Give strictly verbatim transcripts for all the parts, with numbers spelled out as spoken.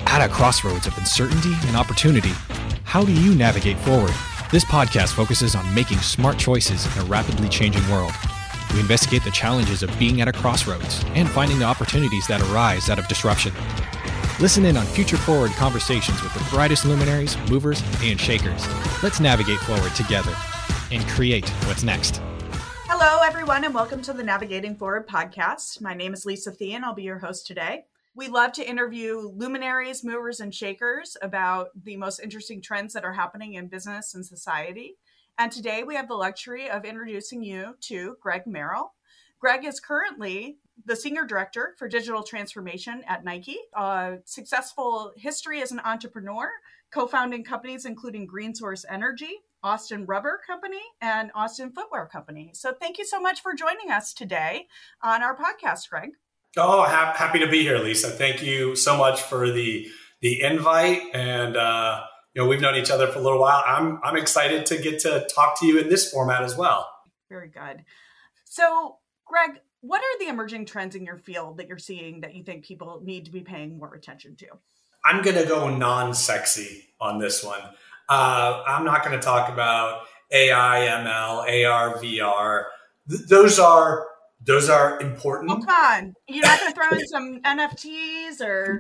At a crossroads of uncertainty and opportunity, how do you navigate forward? This podcast focuses on making smart choices in a rapidly changing world. We investigate the challenges of being at a crossroads and finding the opportunities that arise out of disruption. Listen in on future-forward conversations with the brightest luminaries, movers, and shakers. Let's navigate forward together and create what's next. Hello, everyone, and welcome to the Navigating Forward podcast. My name is Lisa Thie, and I'll be your host today. We love to interview luminaries, movers, and shakers about the most interesting trends that are happening in business and society. And today we have the luxury of introducing you to Greg Merrill. Greg is currently the Senior Director for Digital Transformation at Nike, a successful history as an entrepreneur, co-founding companies including Green Source Energy, Austin Rubber Company, and Austin Footwear Company. So thank you so much for joining us today on our podcast, Greg. Oh, ha- happy to be here, Lisa. Thank you so much for the the invite. And uh, you know, we've known each other for a little while. I'm I'm excited to get to talk to you in this format as well. Very good. So, Greg, what are the emerging trends in your field that you're seeing that you think people need to be paying more attention to? I'm going to go non-sexy on this one. Uh, I'm not going to talk about A I, M L, A R, V R. Th- those are those are important. Oh, come on. You're not going to throw in some N F Ts or...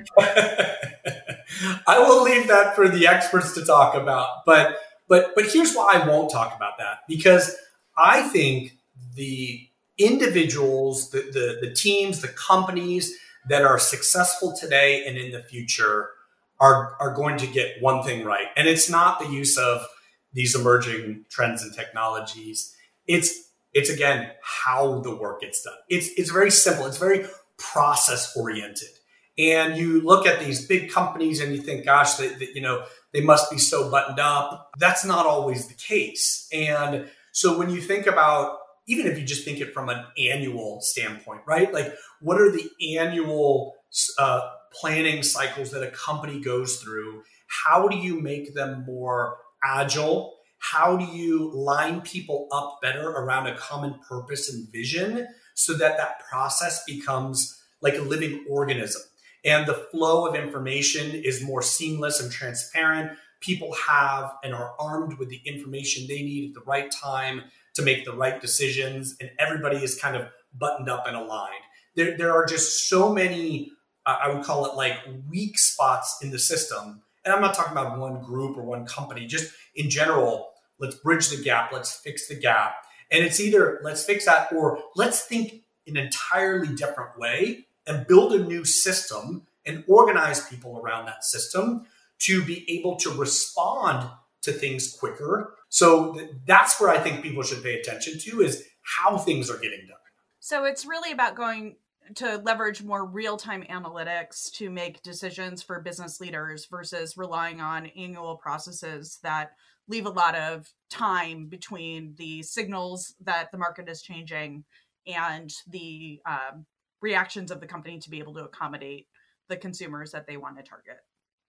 I will leave that for the experts to talk about. But but but here's why I won't talk about that. Because I think the individuals, the, the, the teams, the companies that are successful today and in the future are, are going to get one thing right. And it's not the use of these emerging trends and technologies. It's, it's again, how the work gets done. It's, it's very simple. It's very process oriented. And you look at these big companies and you think, gosh, they, they, you know, they must be so buttoned up. That's not always the case. And so when you think about, even if you just think it from an annual standpoint, right? Like, what are the annual uh, planning cycles that a company goes through? How do you make them more agile? How do you line people up better around a common purpose and vision so that that process becomes like a living organism and the flow of information is more seamless and transparent? People have and are armed with the information they need at the right time to make the right decisions, and everybody is kind of buttoned up and aligned. There, there are just so many, uh, I would call it like weak spots in the system. And I'm not talking about one group or one company, just in general, let's bridge the gap, let's fix the gap. And it's either let's fix that or let's think in an entirely different way and build a new system and organize people around that system to be able to respond to things quicker. So th- that's where I think people should pay attention to is how things are getting done. So it's really about going to leverage more real-time analytics to make decisions for business leaders versus relying on annual processes that leave a lot of time between the signals that the market is changing and the um, reactions of the company to be able to accommodate the consumers that they want to target.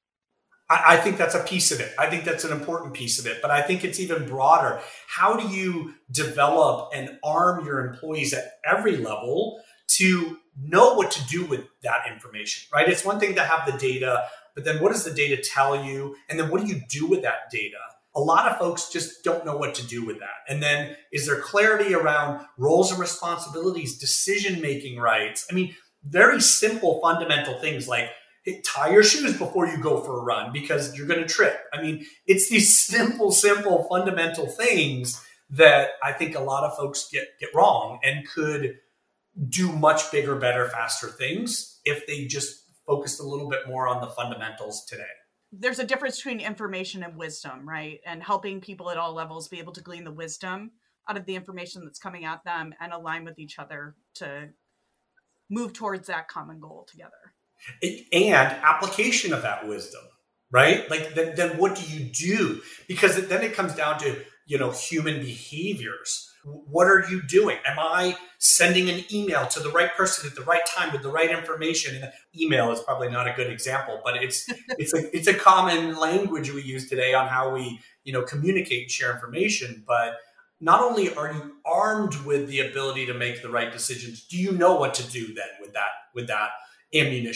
I think that's a piece of it. I think that's an important piece of it, but I think it's even broader. How do you develop and arm your employees at every level to know what to do with that information, right? It's one thing to have the data, but then what does the data tell you? And then what do you do with that data? A lot of folks just don't know what to do with that. And then is there clarity around roles and responsibilities, decision-making rights? I mean, very simple, fundamental things like, tie your shoes before you go for a run because you're going to trip. I mean, it's these simple, simple, fundamental things that I think a lot of folks get, get wrong and could do much bigger, better, faster things if they just focused a little bit more on the fundamentals today. There's a difference between information and wisdom, right? And helping people at all levels be able to glean the wisdom out of the information that's coming at them and align with each other to move towards that common goal together. And application of that wisdom, right? Like then, then what do you do? Because then it comes down to, you know, human behaviors. What are you doing? Am I sending an email to the right person at the right time with the right information? And email is probably not a good example, but it's it's a it's a common language we use today on how we, you know, communicate and share information. But not only are you armed with the ability to make the right decisions, do you know what to do then with that with that ammunition?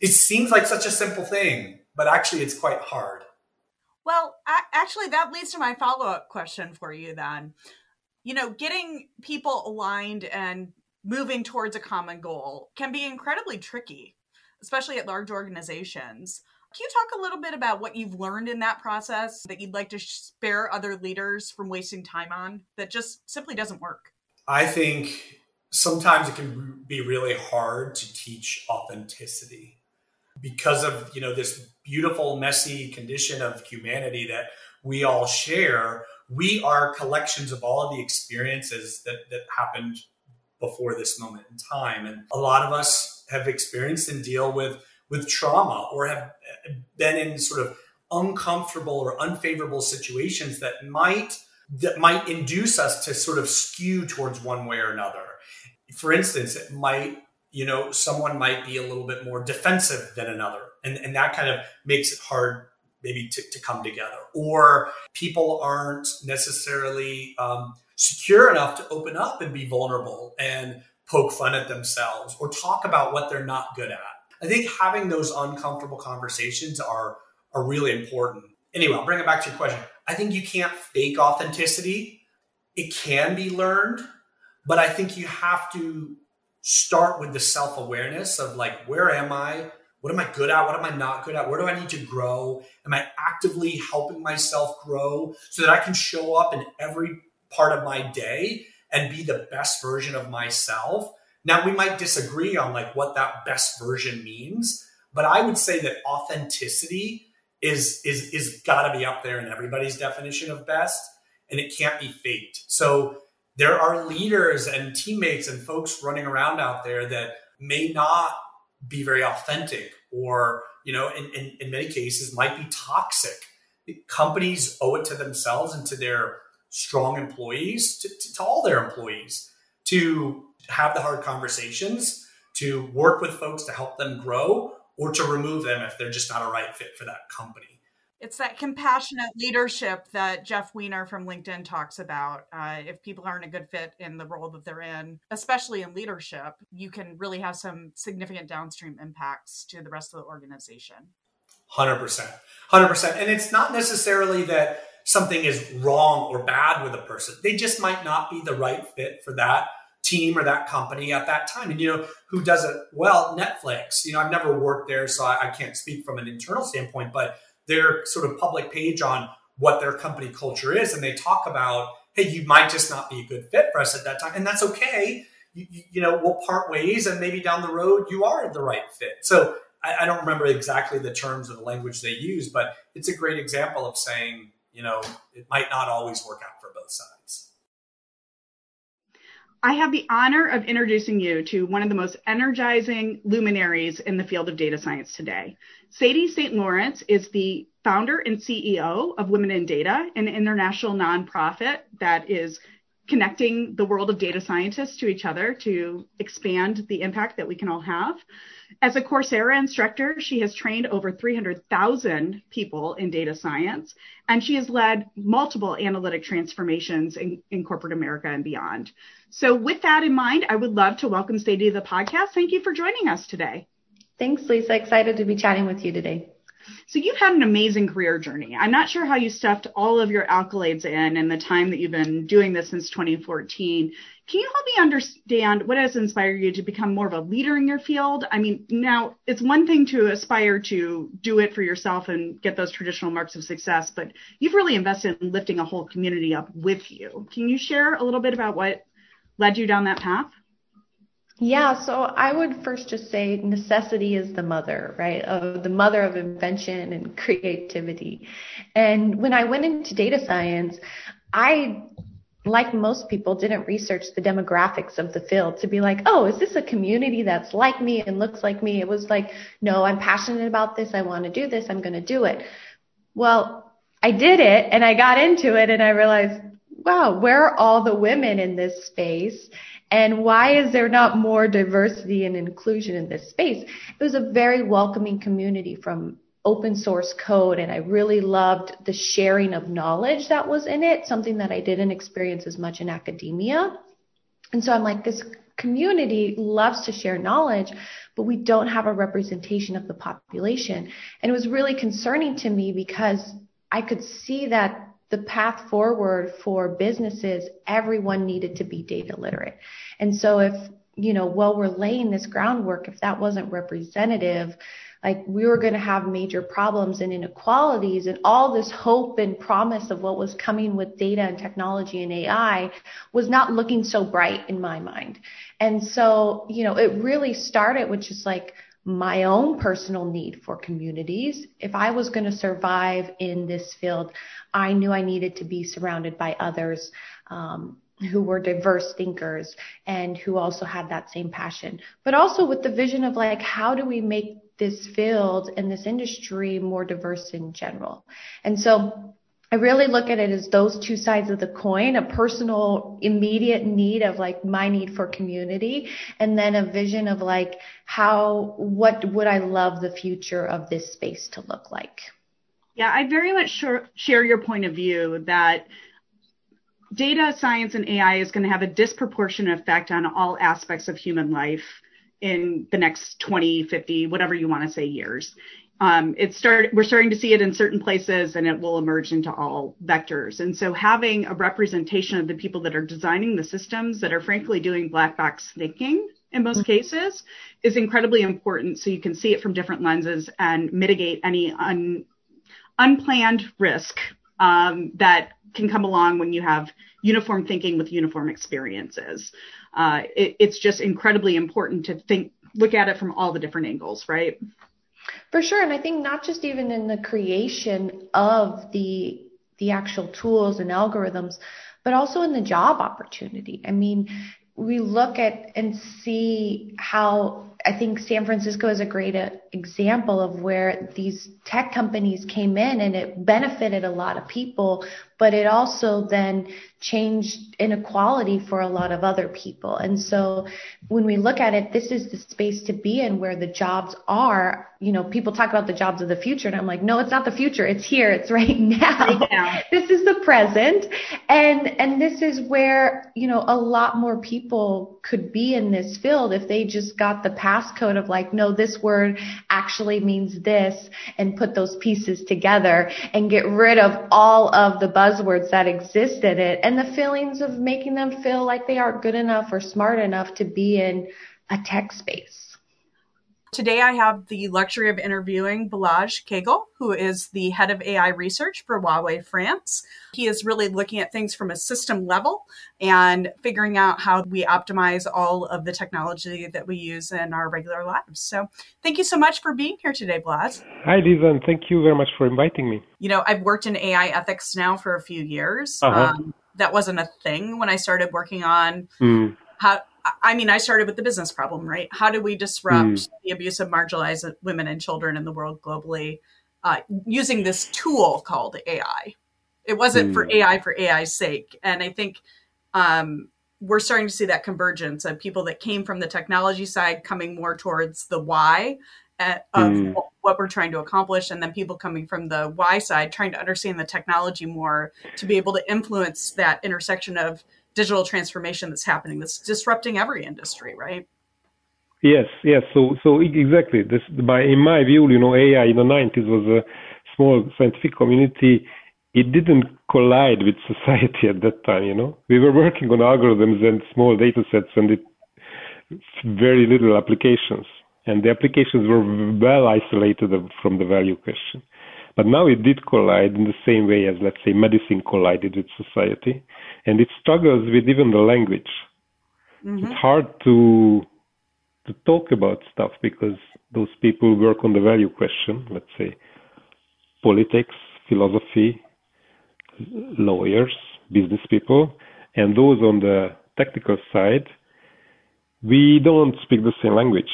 It seems like such a simple thing, but actually it's quite hard. Well, I, actually, that leads to my follow-up question for you then. You know, getting people aligned and moving towards a common goal can be incredibly tricky, especially at large organizations. Can you talk a little bit about what you've learned in that process that you'd like to spare other leaders from wasting time on that just simply doesn't work? I think sometimes it can be really hard to teach authenticity because of, you know, this beautiful, messy condition of humanity that we all share. We are collections of all of the experiences that, that happened before this moment in time. And a lot of us have experienced and deal with, with trauma or have been in sort of uncomfortable or unfavorable situations that might, that might induce us to sort of skew towards one way or another. For instance, it might, you know, someone might be a little bit more defensive than another. And, and that kind of makes it hard maybe to, to come together. Or people aren't necessarily um, secure enough to open up and be vulnerable and poke fun at themselves or talk about what they're not good at. I think having those uncomfortable conversations are, are really important. Anyway, I'll bring it back to your question. I think you can't fake authenticity. It can be learned, but I think you have to start with the self-awareness of like, where am I? What am I good at? What am I not good at? Where do I need to grow? Am I actively helping myself grow so that I can show up in every part of my day and be the best version of myself? Now, we might disagree on like what that best version means, but I would say that authenticity is, is, is gotta be up there in everybody's definition of best, and it can't be faked. So there are leaders and teammates and folks running around out there that may not be very authentic or, you know, in, in, in many cases might be toxic. Companies owe it to themselves and to their strong employees, to, to, to all their employees, to have the hard conversations, to work with folks to help them grow, or to remove them if they're just not a right fit for that company. It's that compassionate leadership that Jeff Weiner from LinkedIn talks about. Uh, if people aren't a good fit in the role that they're in, especially in leadership, you can really have some significant downstream impacts to the rest of the organization. one hundred percent. one hundred percent. And it's not necessarily that something is wrong or bad with a person. They just might not be the right fit for that team or that company at that time. And, you know, who does it well? Netflix. You know, I've never worked there, so I, I can't speak from an internal standpoint, but their sort of public page on what their company culture is. And they talk about, hey, you might just not be a good fit for us at that time. And that's okay. You, you, you know, we'll part ways and maybe down the road, you are the right fit. So I, I don't remember exactly the terms or the language they use, but it's a great example of saying, you know, it might not always work out for both sides. I have the honor of introducing you to one of the most energizing luminaries in the field of data science today. Sadie Saint Lawrence is the founder and C E O of Women in Data, an international nonprofit that is connecting the world of data scientists to each other to expand the impact that we can all have. As a Coursera instructor, she has trained over three hundred thousand people in data science, and she has led multiple analytic transformations in, in corporate America and beyond. So with that in mind, I would love to welcome Sadie to the podcast. Thank you for joining us today. Thanks, Lisa. Excited to be chatting with you today. So you've had an amazing career journey. I'm not sure how you stuffed all of your accolades in and the time that you've been doing this since twenty fourteen. Can you help me understand what has inspired you to become more of a leader in your field? I mean, now it's one thing to aspire to do it for yourself and get those traditional marks of success, but you've really invested in lifting a whole community up with you. Can you share a little bit about what led you down that path? Yeah, so I would first just say necessity is the mother, right? Of the mother of invention and creativity. And when I went into data science, I, like most people, didn't research the demographics of the field to be like, oh, is this a community that's like me and looks like me? It was like, no, I'm passionate about this. I want to do this. I'm going to do it. Well, I did it and I got into it and I realized, wow, where are all the women in this space? And why is there not more diversity and inclusion in this space? It was a very welcoming community from open source code, and I really loved the sharing of knowledge that was in it, something that I didn't experience as much in academia. And so I'm like, this community loves to share knowledge, but we don't have a representation of the population. And it was really concerning to me because I could see that the path forward for businesses, everyone needed to be data literate. And so if, you know, while we're laying this groundwork, if that wasn't representative, like we were going to have major problems and inequalities, and all this hope and promise of what was coming with data and technology and A I was not looking so bright in my mind. And so, you know, it really started with just like my own personal need for communities. If I was going to survive in this field, I knew I needed to be surrounded by others um, who were diverse thinkers and who also had that same passion, but also with the vision of like, how do we make this field and this industry more diverse in general? And so I really look at it as those two sides of the coin, a personal immediate need of like my need for community, and then a vision of like, how, what would I love the future of this space to look like? Yeah, I very much share, share your point of view that data science and A I is going to have a disproportionate effect on all aspects of human life in the next twenty, fifty, whatever you want to say years. Um, it start, we're starting to see it in certain places, and it will emerge into all vectors. And so having a representation of the people that are designing the systems that are frankly doing black box thinking in most cases is incredibly important, so you can see it from different lenses and mitigate any un, unplanned risk um, that can come along when you have uniform thinking with uniform experiences. Uh, it, it's just incredibly important to think, look at it from all the different angles, right? For sure. And I think not just even in the creation of the the actual tools and algorithms, but also in the job opportunity. I mean, we look at and see how I think San Francisco is a great example of where these tech companies came in and it benefited a lot of people, but it also then changed inequality for a lot of other people. And so when we look at it, this is the space to be in where the jobs are. You know, people talk about the jobs of the future, and I'm like, no, it's not the future. It's here. It's right now. Right now. This is the present. And, and this is where, you know, a lot more people could be in this field if they just got the passcode of like, no, this word actually means this, and put those pieces together and get rid of all of the buzzwords that exist in it and the feelings of making them feel like they aren't good enough or smart enough to be in a tech space. Today, I have the luxury of interviewing Balazs Kegel, who is the head of A I research for Huawei France. He is really looking at things from a system level and figuring out how we optimize all of the technology that we use in our regular lives. So thank you so much for being here today, Balazs. Hi, Lisa, and thank you very much for inviting me. You know, I've worked in A I ethics now for a few years. Uh-huh. Um, that wasn't a thing when I started working on mm. how... I mean, I started with the business problem, right? How do we disrupt mm. the abuse of marginalized women and children in the world globally uh, using this tool called A I? It wasn't mm. for A I for A I's sake. And I think um, we're starting to see that convergence of people that came from the technology side coming more towards the why at, of mm. what we're trying to accomplish. And then people coming from the why side, trying to understand the technology more to be able to influence that intersection of digital transformation that's happening, that's disrupting every industry, right? Yes, yes. So, so exactly. This, by in my view, you know, A I in the nineties was a small scientific community. It didn't collide with society at that time. You know, we were working on algorithms and small data sets, and it very little applications. And the applications were well isolated from the value question. But now it did collide in the same way as, let's say, medicine collided with society. And it struggles with even the language. Mm-hmm. It's hard to to talk about stuff because those people work on the value question, let's say, politics, philosophy, lawyers, business people. And those on the technical side, we don't speak the same language.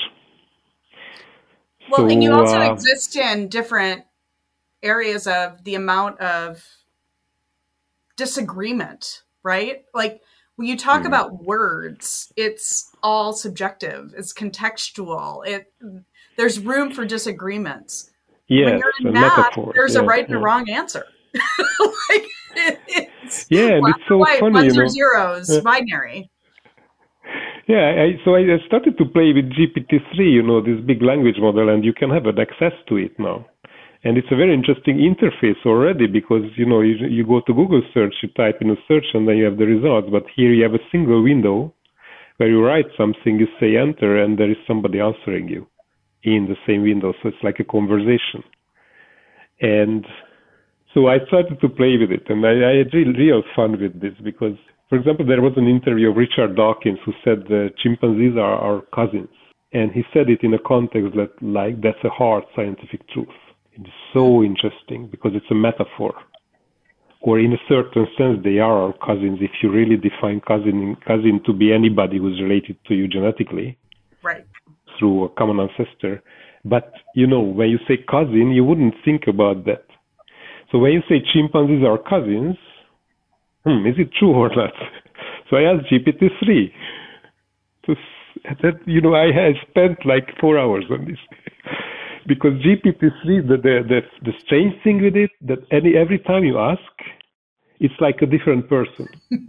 Well, so, and you also uh, exist in different areas of the amount of disagreement, right? Like when you talk mm-hmm. about words, it's all subjective, it's contextual. It there's room for disagreements. Yes, when you're in math, there's yes, a right and a wrong answer. like it, it's yeah, and it's so white, funny, ones you know. or zeros, yeah. binary. Yeah, I, so I started to play with G P T three, you know, this big language model, and you can have an access to it now. And it's a very interesting interface already because, you know, you, you go to Google search, you type in a search, and then you have the results. But here you have a single window where you write something, you say enter, and there is somebody answering you in the same window. So it's like a conversation. And so I started to play with it, and I, I had real, real fun with this because, for example, there was an interview of Richard Dawkins who said the chimpanzees are our cousins. And he said it in a context that, like, that's a hard scientific truth. It's so interesting because it's a metaphor. Or in a certain sense, they are our cousins if you really define cousin, cousin to be anybody who's related to you genetically. Right. Through a common ancestor. But, you know, when you say cousin, you wouldn't think about that. So when you say chimpanzees are cousins, hmm, is it true or not? So I asked G P T three. To, that, you know, I had spent like four hours on this. Because G P T three, the, the, the, the strange thing with it, that any every time you ask, it's like a different person.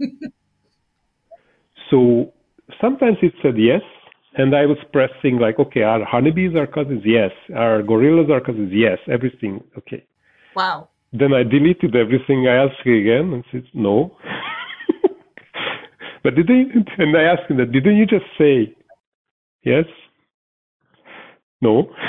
So sometimes it said yes, and I was pressing like, okay, are honeybees our cousins? Yes. Are gorillas our cousins? Yes. Everything, okay. Wow. Then I deleted everything. I asked again and said, no. But didn't, and I asked him that, didn't you just say yes? No.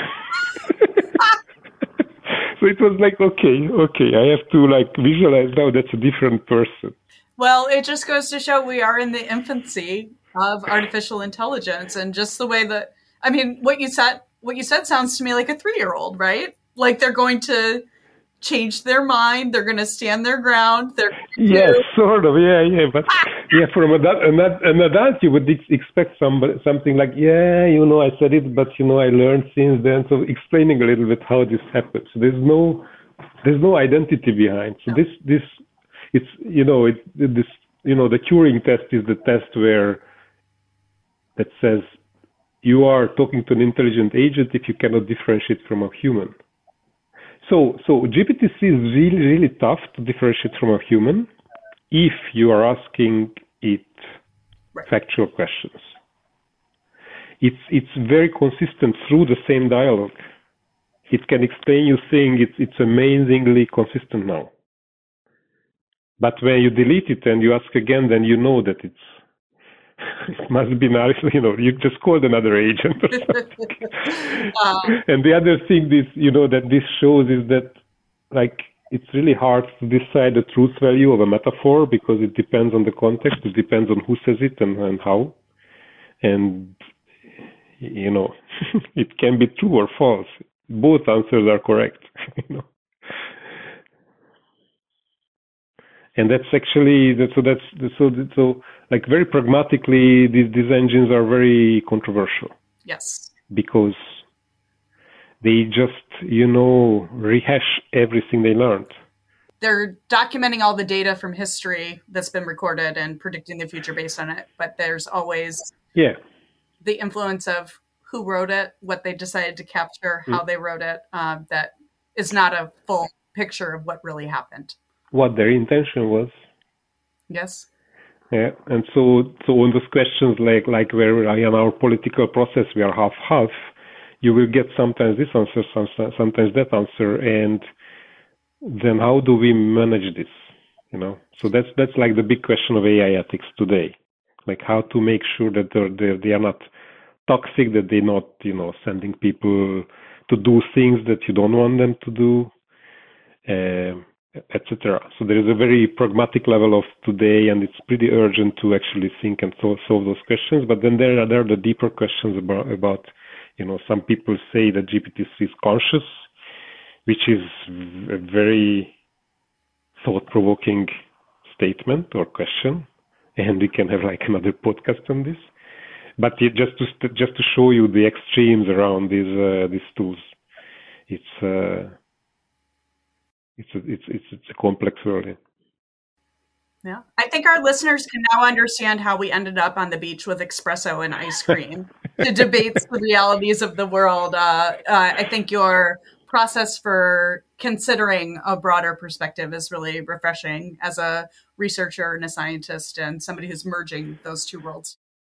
So it was like, okay, okay, I have to like visualize now that's a different person. Well, it just goes to show we are in the infancy of artificial intelligence, and just the way that, I mean, what you said, what you said sounds to me like a three-year-old, right? Like they're going to change their mind, they're going to stand their ground. They're yes, to... sort of, yeah, yeah, but yeah, from an adult, an adult you would expect somebody, something like, yeah, you know, I said it, but you know, I learned since then. So explaining a little bit how this happens. So there's no, there's no identity behind. So this, this, it's, you know, it, this, you know, the Turing test is the test where that says you are talking to an intelligent agent if you cannot differentiate from a human. So, so G P T C is really, really tough to differentiate from a human if you are asking it right. factual questions. It's it's very consistent through the same dialogue. It can explain you things. It's it's amazingly consistent now. But when you delete it and you ask again, then you know that it's it must be nice, you know, you just called another agent or something. uh, and the other thing this, you know, that this shows is that, like, it's really hard to decide the truth value of a metaphor because it depends on the context, it depends on who says it and, and how. And, you know, it can be true or false. Both answers are correct, you know. And that's actually, so that's, so, so like very pragmatically, these, these engines are very controversial. Yes. Because they just, you know, rehash everything they learned. They're documenting all the data from history that's been recorded and predicting the future based on it. But there's always yeah. the influence of who wrote it, what they decided to capture, how mm. they wrote it, um, that is not a full picture of what really happened. What their intention was. Yes. Yeah, and so so on those questions like like where in our political process we are half half, you will get sometimes this answer, sometimes that answer, and then how do we manage this? You know, so that's that's like the big question of A I ethics today, like how to make sure that they're, they're they are not toxic, that they're not, you know, sending people to do things that you don't want them to do. Um, et cetera. So there is a very pragmatic level of today, and it's pretty urgent to actually think and solve, solve those questions. But then there are, there are the deeper questions about, about, you know, some people say that G P T is conscious, which is a very thought-provoking statement or question, and we can have like another podcast on this. But just to just to show you the extremes around these uh, these tools, it's. Uh, It's a, it's it's it's a complex world. Yeah, I think our listeners can now understand how we ended up on the beach with espresso and ice cream to debate the realities of the world. Uh, uh, I think your process for considering a broader perspective is really refreshing as a researcher and a scientist and somebody who's merging those two worlds.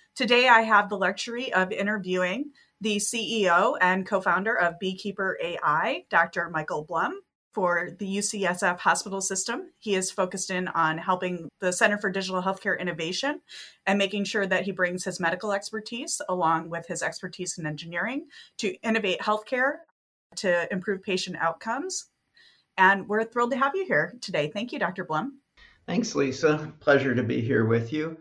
Today, I have the luxury of interviewing the C E O and co-founder of Beekeeper A I, Doctor Michael Blum, for the U C S F hospital system. He is focused in on helping the Center for Digital Healthcare Innovation and making sure that he brings his medical expertise along with his expertise in engineering to innovate healthcare to improve patient outcomes. And we're thrilled to have you here today. Thank you, Doctor Blum. Thanks, Lisa. Pleasure to be here with you.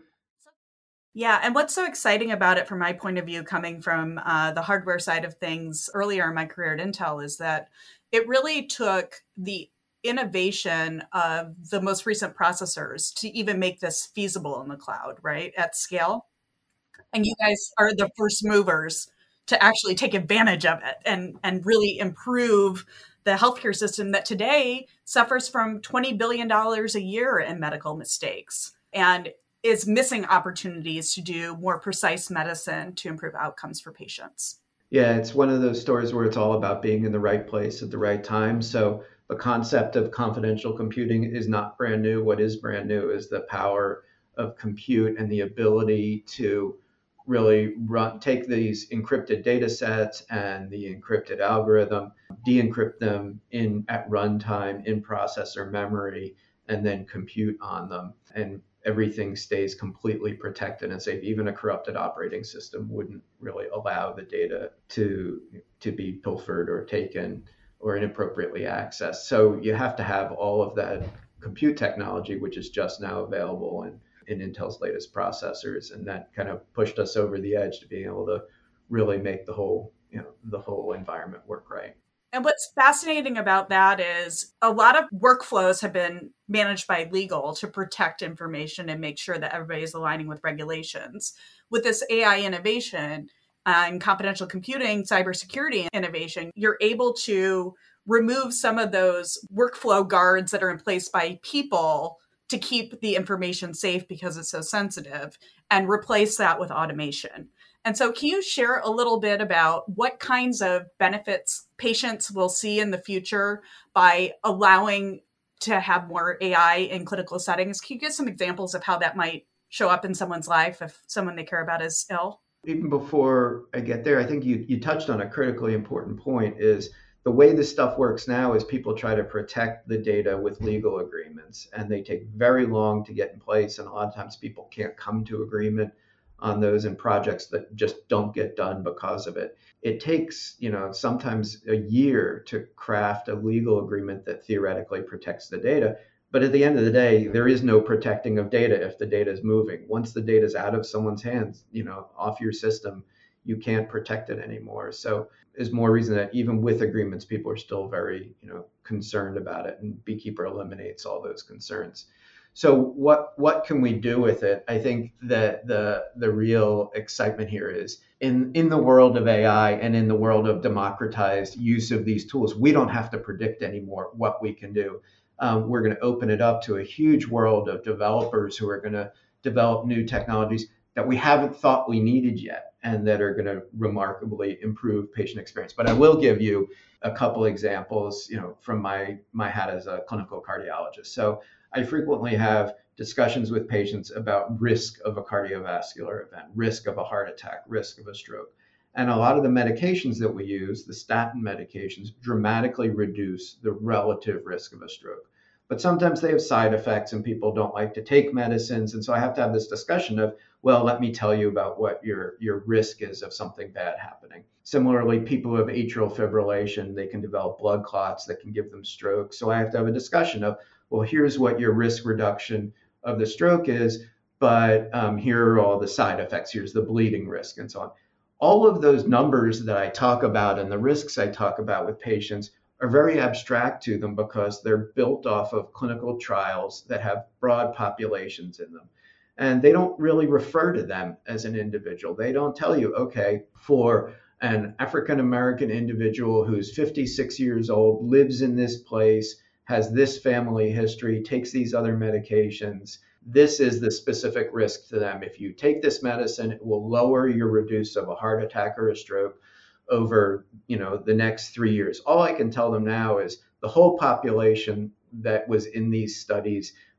Yeah, and what's so exciting about it from my point of view, coming from uh, the hardware side of things earlier in my career at Intel, is that it really took the innovation of the most recent processors to even make this feasible in the cloud, right, at scale. And you guys are the first movers to actually take advantage of it and, and really improve the healthcare system that today suffers from twenty billion dollars a year in medical mistakes and is missing opportunities to do more precise medicine to improve outcomes for patients. Yeah, it's one of those stories where it's all about being in the right place at the right time. So the concept of confidential computing is not brand new. What is brand new is the power of compute and the ability to really run, take these encrypted data sets and the encrypted algorithm, de-encrypt them in at runtime in processor memory, and then compute on them. And everything stays completely protected and safe. Even a corrupted operating system wouldn't really allow the data to, to be pilfered or taken or inappropriately accessed. So you have to have all of that compute technology, which is just now available in, in Intel's latest processors. And that kind of pushed us over the edge to being able to really make the whole, you know, the whole environment work right. And what's fascinating about that is a lot of workflows have been managed by legal to protect information and make sure that everybody is aligning with regulations. With this A I innovation and confidential computing, cybersecurity innovation, you're able to remove some of those workflow guards that are in place by people to keep the information safe because it's so sensitive and replace that with automation. And so can you share a little bit about what kinds of benefits patients will see in the future by allowing to have more A I in clinical settings? Can you give some examples of how that might show up in someone's life if someone they care about is ill? Even before I get there, I think you, you touched on a critically important point is the way this stuff works now is people try to protect the data with legal agreements, and they take very long to get in place. And a lot of times people can't come to agreement on those in projects that just don't get done because of it. It takes, you know, sometimes a year to craft a legal agreement that theoretically protects the data. But at the end of the day, there is no protecting of data if the data is moving. Once the data is out of someone's hands, you know, off your system, you can't protect it anymore. So there's more reason that even with agreements, people are still very, you know, concerned about it. And Beekeeper eliminates all those concerns. So what what can we do with it? I think that the the real excitement here is in, in the world of A I and in the world of democratized use of these tools, we don't have to predict anymore what we can do. Um, we're going to open it up to a huge world of developers who are going to develop new technologies that we haven't thought we needed yet and that are going to remarkably improve patient experience. But I will give you a couple examples, you know, from my my hat as a clinical cardiologist. So I frequently have discussions with patients about risk of a cardiovascular event, risk of a heart attack, risk of a stroke. And a lot of the medications that we use, the statin medications, dramatically reduce the relative risk of a stroke. But sometimes they have side effects and people don't like to take medicines. And so I have to have this discussion of, well, let me tell you about what your, your risk is of something bad happening. Similarly, people who have atrial fibrillation, they can develop blood clots that can give them strokes. So I have to have a discussion of, well, here's what your risk reduction of the stroke is, but um, here are all the side effects. Here's the bleeding risk and so on. All of those numbers that I talk about and the risks I talk about with patients are very abstract to them because they're built off of clinical trials that have broad populations in them. And they don't really refer to them as an individual. They don't tell you, okay, for an African-American individual who's fifty-six years old, lives in this place, has this family history, takes these other medications, this is the specific risk to them. If you take this medicine, it will lower your reduce of a heart attack or a stroke over, you know, the next three years. All I can tell them now is the whole population that was in these studies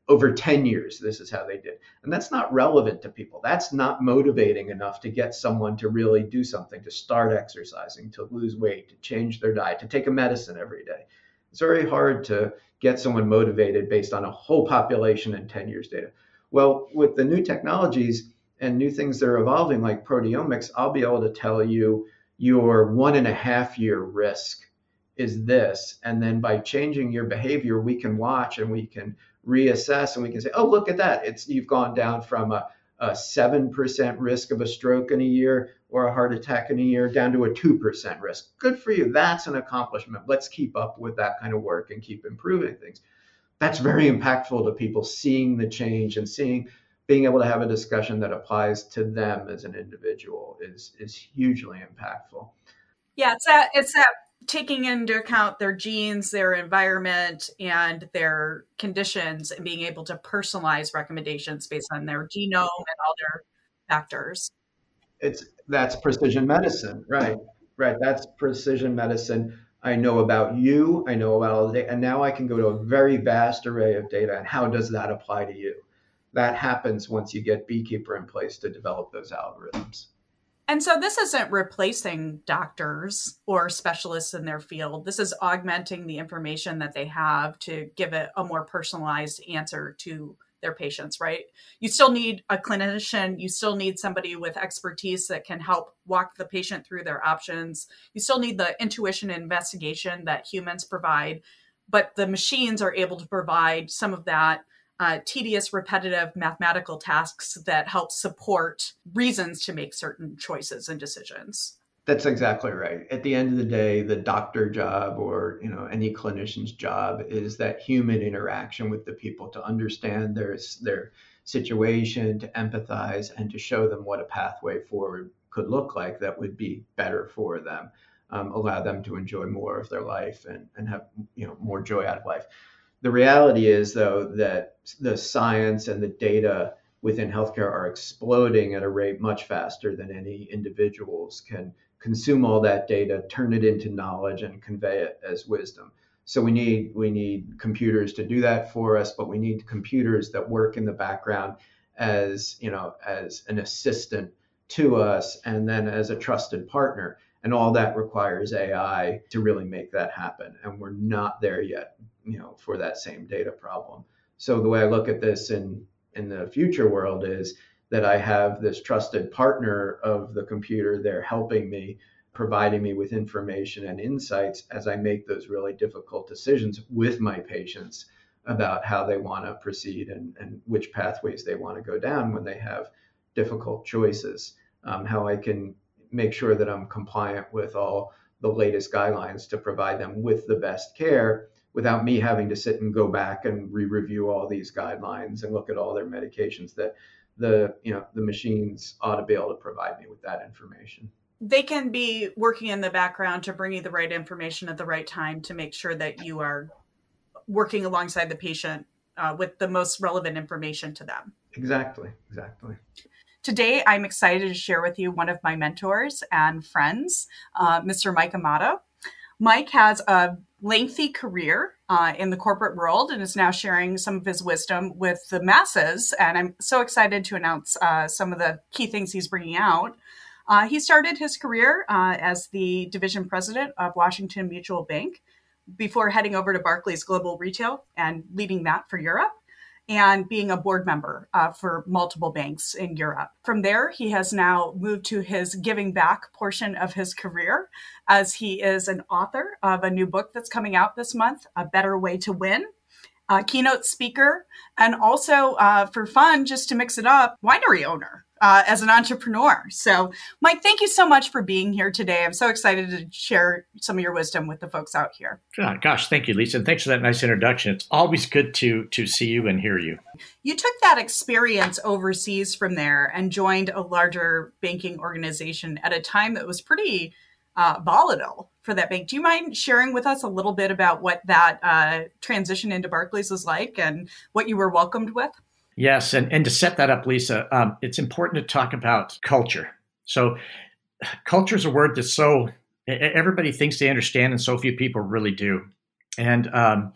over ten years, this is how they did. And that's not relevant to people. That's not motivating enough to get someone to really do something, to start exercising, to lose weight, to change their diet, to take a medicine every day. It's very hard to get someone motivated based on a whole population and ten years data. Well, with the new technologies and new things that are evolving like proteomics, I'll be able to tell you your one and a half year risk is this. And then by changing your behavior, we can watch and we can reassess and we can say, oh, look at that. It's you've gone down from a, a seven percent risk of a stroke in a year or a heart attack in a year down to a two percent risk. Good for you. That's an accomplishment. Let's keep up with that kind of work and keep improving things. That's very impactful to people, seeing the change and seeing, being able to have a discussion that applies to them as an individual is, is hugely impactful. Yeah, it's that, it's that taking into account their genes, their environment, and their conditions, and being able to personalize recommendations based on their genome and all their factors. It's that's precision medicine, right? Right. That's precision medicine. I know about you. I know about all the data, and now I can go to a very vast array of data. And how does that apply to you? That happens once you get Beekeeper in place to develop those algorithms. And so this isn't replacing doctors or specialists in their field. This is augmenting the information that they have to give it a more personalized answer to their patients, right? You still need a clinician. You still need somebody with expertise that can help walk the patient through their options. You still need the intuition and investigation that humans provide, but the machines are able to provide some of that uh, tedious, repetitive mathematical tasks that help support reasons to make certain choices and decisions. That's exactly right. At the end of the day, the doctor job or, you know, any clinician's job is that human interaction with the people, to understand their, their situation, to empathize, and to show them what a pathway forward could look like that would be better for them, um, allow them to enjoy more of their life and, and have, you know, more joy out of life. The reality is, though, that the science and the data within healthcare are exploding at a rate much faster than any individuals can consume all that data, turn it into knowledge, and convey it as wisdom. So we need we need computers to do that for us, but we need computers that work in the background as, you know, as an assistant to us and then as a trusted partner. And all that requires A I to really make that happen. And we're not there yet, you know, for that same data problem. So the way I look at this in in the future world is that I have this trusted partner of the computer there helping me, providing me with information and insights as I make those really difficult decisions with my patients about how they want to proceed and, and which pathways they want to go down when they have difficult choices, um, how I can make sure that I'm compliant with all the latest guidelines to provide them with the best care without me having to sit and go back and re-review all these guidelines and look at all their medications. That the, you know, the machines ought to be able to provide me with that information. They can be working in the background to bring you the right information at the right time to make sure that you are working alongside the patient uh, with the most relevant information to them. Exactly, exactly. Today, I'm excited to share with you one of my mentors and friends, uh, Mister Mike Amato. Mike has a lengthy career uh, in the corporate world and is now sharing some of his wisdom with the masses. And I'm so excited to announce uh, some of the key things he's bringing out. Uh, he started his career uh, as the division president of Washington Mutual Bank before heading over to Barclays Global Retail and leading that for Europe, and being a board member uh, for multiple banks in Europe. From there, he has now moved to his giving back portion of his career, as he is an author of a new book that's coming out this month, A Better Way to Win, a keynote speaker, and also uh, for fun, just to mix it up, winery owner uh, as an entrepreneur. So, Mike, thank you so much for being here today. I'm so excited to share some of your wisdom with the folks out here. Oh, gosh, thank you, Lisa. And thanks for that nice introduction. It's always good to to see you and hear you. You took that experience overseas from there and joined a larger banking organization at a time that was pretty uh, volatile for that bank. Do you mind sharing with us a little bit about what that uh, transition into Barclays was like and what you were welcomed with? Yes. And, and to set that up, Lisa, um, it's important to talk about culture. So culture is a word that's so, everybody thinks they understand and so few people really do. And um,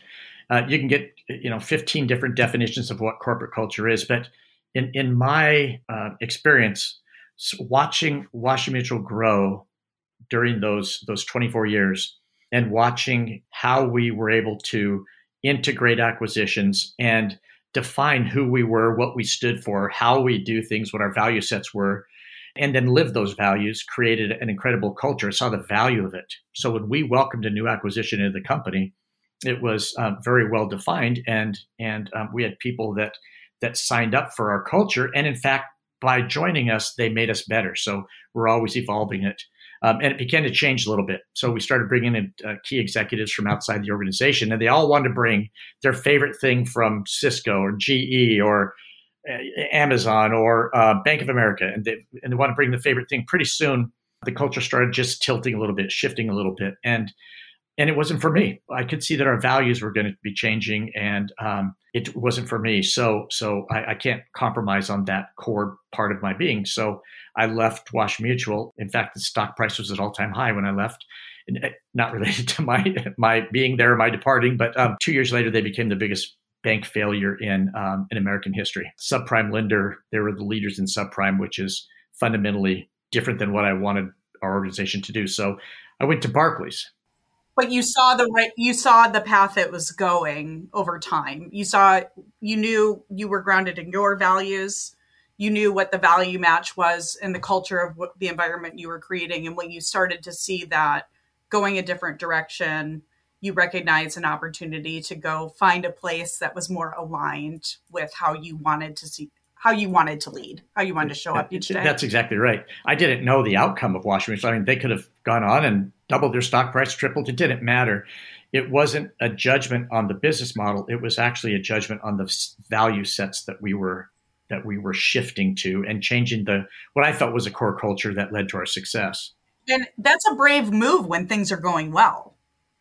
Uh, you can get, you know, fifteen different definitions of what corporate culture is. But in, in my uh, experience, watching Washington Mutual grow during those those twenty-four years and watching how we were able to integrate acquisitions and define who we were, what we stood for, how we do things, what our value sets were, and then live those values, created an incredible culture. I saw the value of it. So when we welcomed a new acquisition into the company, it was um, very well defined, and and um, we had people that that signed up for our culture. And in fact, by joining us, they made us better. So we're always evolving it. Um, and it began to change a little bit. So we started bringing in uh, key executives from outside the organization, and they all wanted to bring their favorite thing from Cisco or G E or uh, Amazon or uh, Bank of America, and they, and they want to bring the favorite thing. Pretty soon, the culture started just tilting a little bit, shifting a little bit, and and it wasn't for me. I could see that our values were going to be changing, and um, it wasn't for me. So so I, I can't compromise on that core part of my being. So I left Washington Mutual. In fact, the stock price was at all-time high when I left. Not related to my my being there, my departing, but um, two years later, they became the biggest bank failure in um, in American history. Subprime lender, they were the leaders in subprime, which is fundamentally different than what I wanted our organization to do. So I went to Barclays. But you saw the right, you saw the path it was going over time. You saw, you knew you were grounded in your values. You knew what the value match was in the culture of what the environment you were creating. And when you started to see that going a different direction, you recognized an opportunity to go find a place that was more aligned with how you wanted to see, how you wanted to lead, how you wanted to show up each day. That's exactly right. I didn't know the outcome of Washington. I mean, they could have gone on and doubled their stock price, tripled. It didn't matter. It wasn't a judgment on the business model. It was actually a judgment on the value sets that we were that we were shifting to and changing the what I felt was a core culture that led to our success. And that's a brave move when things are going well.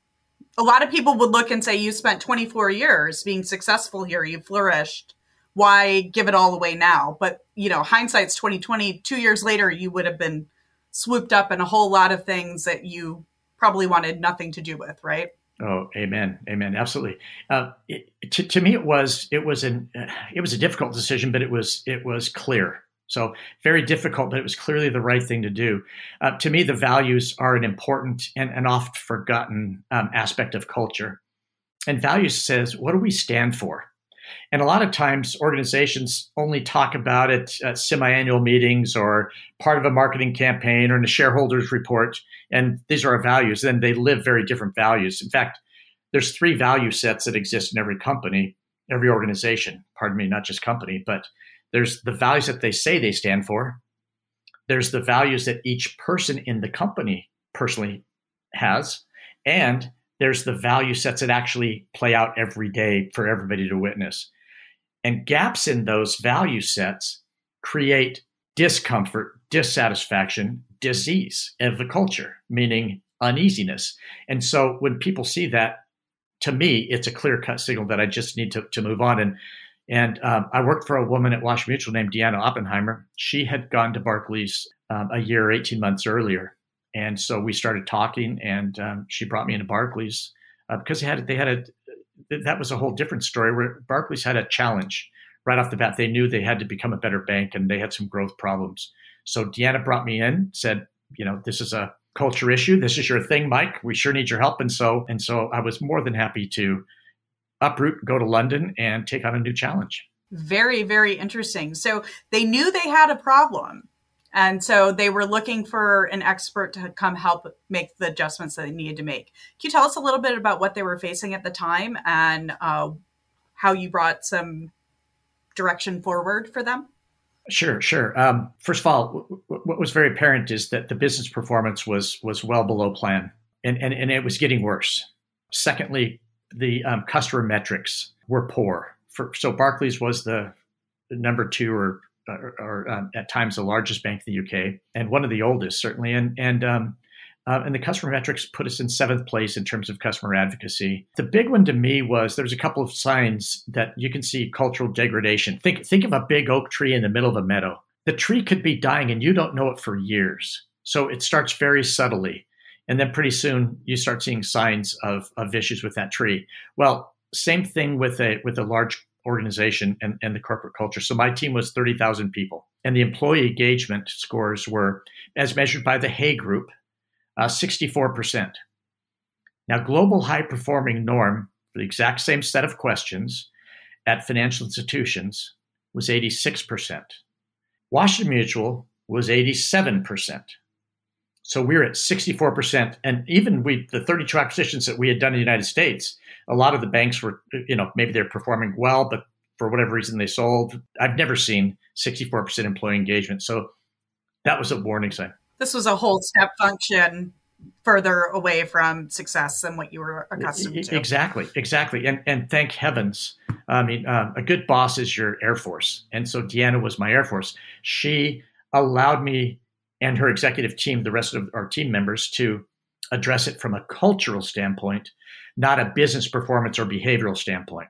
A lot of people would look and say, you spent twenty-four years being successful here. You flourished. Why give it all away now? But, you know, hindsight's twenty twenty. Two years later, you would have been swooped up in a whole lot of things that you probably wanted nothing to do with, right? Oh, amen, amen, absolutely. Uh, it, to, to me, it was it was an uh, it was a difficult decision, but it was it was clear. So very difficult, but it was clearly the right thing to do. Uh, to me, the values are an important and an oft forgotten um, aspect of culture. And values says, what do we stand for? And a lot of times organizations only talk about it at semi-annual meetings or part of a marketing campaign or in a shareholders report. And these are our values. Then they live very different values. In fact, there's three value sets that exist in every company, every organization, pardon me, not just company, but there's the values that they say they stand for. There's the values that each person in the company personally has. And there's the value sets that actually play out every day for everybody to witness. And gaps in those value sets create discomfort, dissatisfaction, disease of the culture, meaning uneasiness. And so when people see that, to me, it's a clear-cut signal that I just need to, to move on. And and um, I worked for a woman at Washington Mutual named Deanna Oppenheimer. She had gone to Barclays um, a year, eighteen months earlier. And so we started talking, and um, she brought me into Barclays uh, because they had they had a that was a whole different story where Barclays had a challenge right off the bat. They knew they had to become a better bank, and they had some growth problems. So Deanna brought me in, said, you know, this is a culture issue. This is your thing, Mike. We sure need your help. And so and so I was more than happy to uproot, go to London, and take on a new challenge. Very, very interesting. So they knew they had a problem. And so they were looking for an expert to come help make the adjustments that they needed to make. Can you tell us a little bit about what they were facing at the time and uh, how you brought some direction forward for them? Sure, sure. Um, first of all, w- w- what was very apparent is that the business performance was was well below plan, and, and, and it was getting worse. Secondly, the um, customer metrics were poor. For, so Barclays was the, the number two or or, or um, at times the largest bank in the U K, and one of the oldest, certainly. And and um, uh, and the customer metrics put us in seventh place in terms of customer advocacy. The big one to me was there was a couple of signs that you can see cultural degradation. Think think of a big oak tree in the middle of a meadow. The tree could be dying, and you don't know it for years. So it starts very subtly, and then pretty soon you start seeing signs of of issues with that tree. Well, same thing with a with a large organization and, and the corporate culture. So my team was thirty thousand people, and the employee engagement scores were, as measured by the Hay Group, uh, sixty-four percent. Now, global high-performing norm for the exact same set of questions at financial institutions was eighty-six percent. Washington Mutual was eighty-seven percent. So we were at sixty-four percent. And even we, the thirty-two acquisitions that we had done in the United States, a lot of the banks were, you know, maybe they're performing well, but for whatever reason they sold. I've never seen sixty-four percent employee engagement. So that was a warning sign. This was a whole step function further away from success than what you were accustomed to. Exactly, exactly. And and thank heavens. I mean, um, a good boss is your Air Force. And so Deanna was my Air Force. She allowed me and her executive team, the rest of our team members, to address it from a cultural standpoint, not a business performance or behavioral standpoint.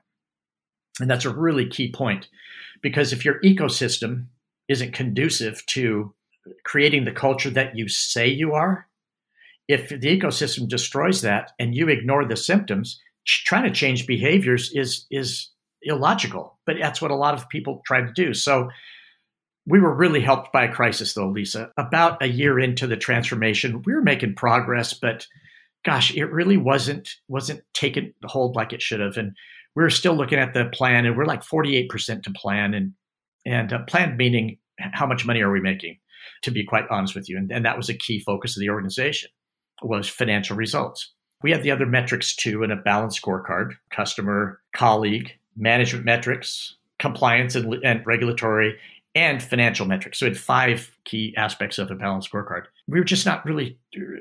And that's a really key point, because if your ecosystem isn't conducive to creating the culture that you say you are, if the ecosystem destroys that and you ignore the symptoms, trying to change behaviors is is illogical. But that's what a lot of people try to do. So we were really helped by a crisis, though, Lisa. About a year into the transformation, we were making progress, but gosh, it really wasn't wasn't taking hold like it should have. And we were still looking at the plan, and we're like forty-eight percent to plan, and and uh, plan meaning how much money are we making, to be quite honest with you. And, and that was a key focus of the organization, was financial results. We had the other metrics too in a balanced scorecard: customer, colleague, management metrics, compliance and, and regulatory, and financial metrics. So it had five key aspects of a balanced scorecard. We were just not really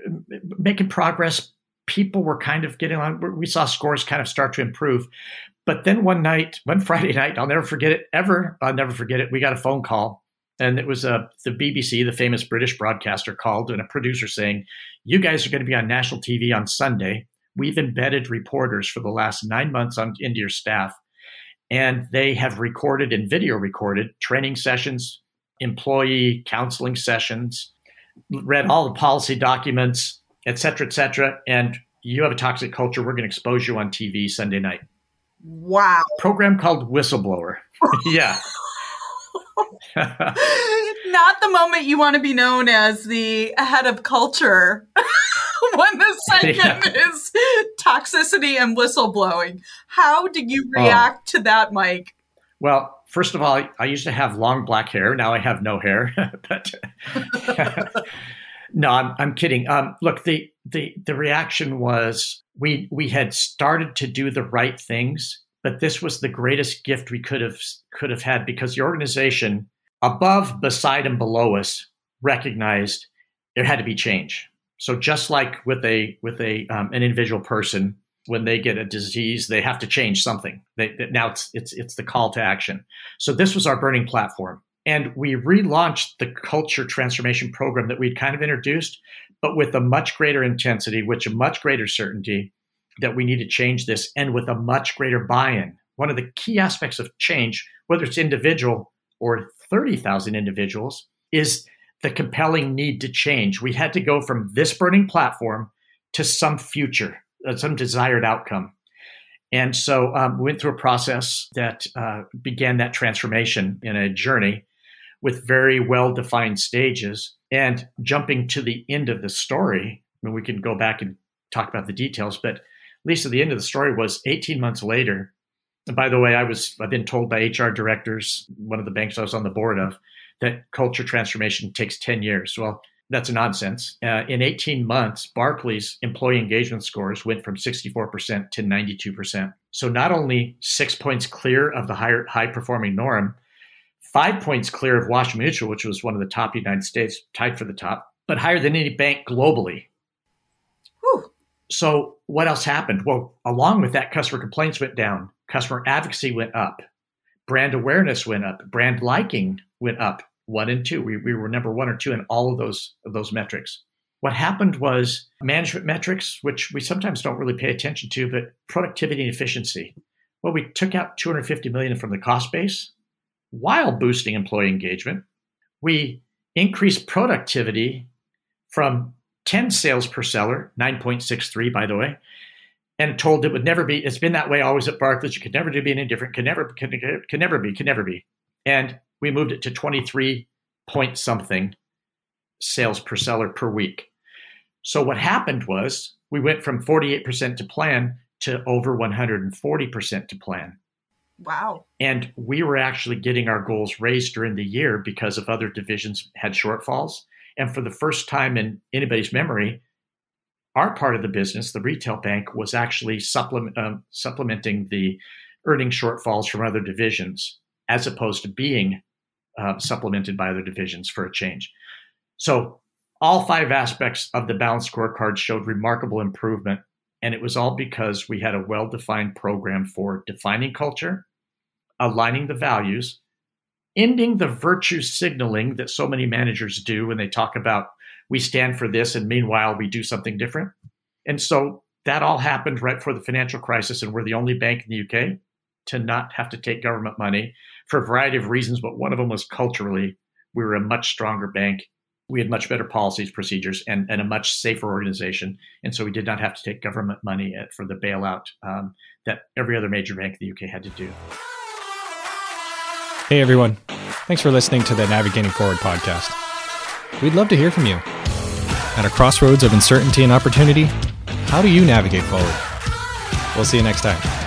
making progress. People were kind of getting on. We saw scores kind of start to improve. But then one night, one Friday night, I'll never forget it ever. I'll never forget it. We got a phone call, and it was uh, the B B C, the famous British broadcaster, called, and a producer saying, "You guys are going to be on national T V on Sunday. We've embedded reporters for the last nine months on, into your staff, and they have recorded and video recorded training sessions, employee counseling sessions, read all the policy documents, et cetera, et cetera. And you have a toxic culture. We're going to expose you on T V Sunday night." Wow. Program called Whistleblower. Yeah. Not the moment you want to be known as the head of culture when the second yeah. is toxicity and whistleblowing. How did you react oh. to that, Mike? Well, first of all, I, I used to have long black hair. Now I have no hair. But no, I'm, I'm kidding. Um, look, the, the the reaction was we we had started to do the right things, but this was the greatest gift we could have could have had, because the organization above, beside, and below us recognized there had to be change. So just like with a with a um, an individual person, when they get a disease, they have to change something. They, now it's it's it's the call to action. So this was our burning platform, and we relaunched the culture transformation program that we'd kind of introduced, but with a much greater intensity, with a much greater certainty that we need to change this, and with a much greater buy-in. One of the key aspects of change, whether it's individual or thirty thousand individuals, is the compelling need to change. We had to go from this burning platform to some future, uh, some desired outcome. And so um, we went through a process that uh, began that transformation in a journey with very well-defined stages. And jumping to the end of the story, I mean, we can go back and talk about the details, but Lisa, the end of the story was eighteen months later. And by the way, I was, I've been told by H R directors, one of the banks I was on the board of, that culture transformation takes ten years. Well, that's nonsense. Uh, in eighteen months, Barclays employee engagement scores went from sixty-four percent to ninety-two percent. So not only six points clear of the higher, high-performing norm, five points clear of Washington Mutual, which was one of the top in the United States, tied for the top, but higher than any bank globally. Whew. So what else happened? Well, along with that, customer complaints went down. Customer advocacy went up. Brand awareness went up. Brand liking went up, one and two. We, we were number one or two in all of those, of those metrics. What happened was management metrics, which we sometimes don't really pay attention to, but productivity and efficiency. Well, we took out two hundred fifty million dollars from the cost base while boosting employee engagement. We increased productivity from ten sales per seller, nine point six three, by the way, and told it would never be. It's been that way always at Barclays. You could never do be any different. Could never, could, could never be, could never be. And we moved it to twenty-three point something sales per seller per week. So what happened was we went from forty-eight percent to plan to over one hundred forty percent to plan. Wow. And we were actually getting our goals raised during the year because of other divisions had shortfalls. And for the first time in anybody's memory, our part of the business, the retail bank, was actually supplement, um, supplementing the earnings shortfalls from other divisions, as opposed to being uh, supplemented by other divisions for a change. So all five aspects of the balanced scorecard showed remarkable improvement. And it was all because we had a well-defined program for defining culture, aligning the values, ending the virtue signaling that so many managers do when they talk about we stand for this and meanwhile we do something different. And so that all happened right before the financial crisis, and we're the only bank in the U K to not have to take government money for a variety of reasons, but one of them was culturally, we were a much stronger bank. We had much better policies, procedures, and, and a much safer organization. And so we did not have to take government money for the bailout um, that every other major bank in the U K had to do. Hey, everyone. Thanks for listening to the Navigating Forward podcast. We'd love to hear from you. At a crossroads of uncertainty and opportunity, how do you navigate forward? We'll see you next time.